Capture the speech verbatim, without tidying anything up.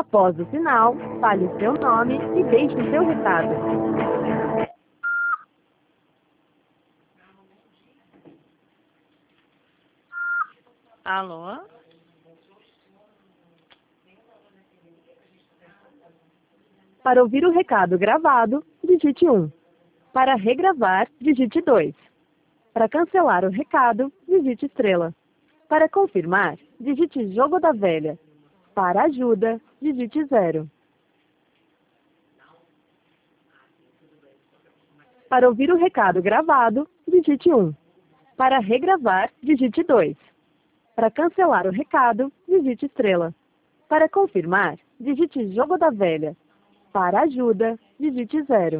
Após o sinal, fale o seu nome e deixe o seu recado. Alô? Para ouvir o recado gravado, digite um. Para regravar, digite dois. Para cancelar o recado, digite estrela. Para confirmar, digite jogo da velha. Para ajuda, digite zero. Para ouvir o recado gravado, digite um. Para regravar, digite dois. Para cancelar o recado, digite estrela. Para confirmar, digite jogo da velha. Para ajuda, digite zero.